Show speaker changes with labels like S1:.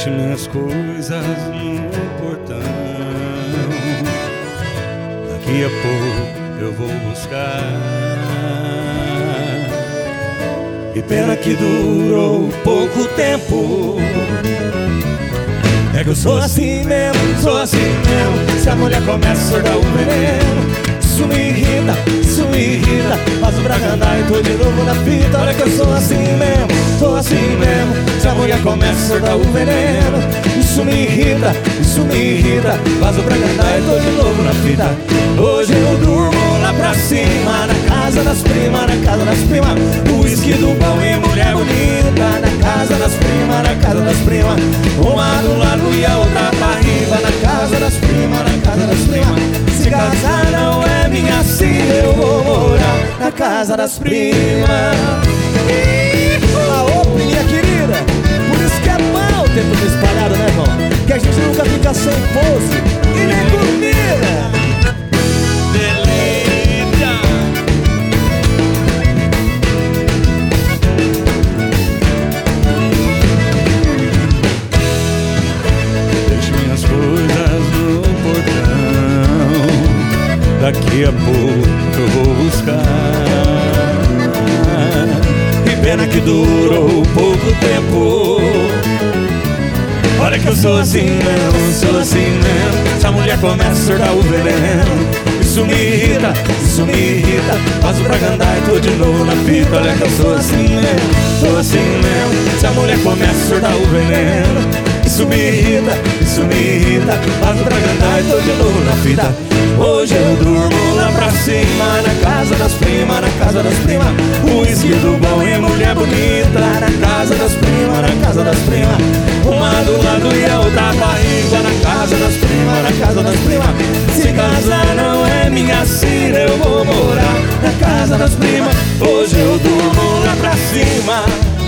S1: Deixe minhas coisas no portão. Daqui a pouco eu vou buscar. Que pena que durou pouco tempo. É que eu sou assim mesmo, sou assim mesmo. Se a mulher começa a soltar o veneno, isso me irrita. Faço pra cantar e tô de novo na fita. Olha que eu sou assim mesmo, sou assim mesmo. Se a mulher começa a soltar o veneno, isso me irrita. Faço pra cantar e tô de novo na fita. Hoje eu durmo lá pra cima, na casa das primas, na casa das primas. Whisky do bom e mulher bonita, na casa das primas, na casa das primas. Uma do lado e a outra pra riba, na casa das primas, na casa das primas. Se casar não é minha filha, eu vou morar na casa das primas. Aô, minha querida, por isso que é mal ter tudo espalhado, né, irmão? Que a gente nunca fica sem pose e nem comida. Daqui a pouco eu vou buscar. Que pena que durou pouco tempo. Olha que eu sou assim mesmo, sou assim mesmo. Se a mulher começa a soltar o veneno, isso me irrita. Faço pra cantar e tô de novo na fita. Olha que eu sou assim mesmo, sou assim mesmo. Se a mulher começa a soltar o veneno, isso me irrita. Faço pra cantar e tô de novo na fita. Hoje eu durmo lá pra cima, na casa das primas, na casa das primas. Whisky do bom e mulher bonita, na casa das primas, na casa das primas. Uma do lado e a outra barriga, na casa das primas, na casa das primas. Se casar não é minha filha, eu vou morar na casa das primas. Hoje eu durmo lá pra cima.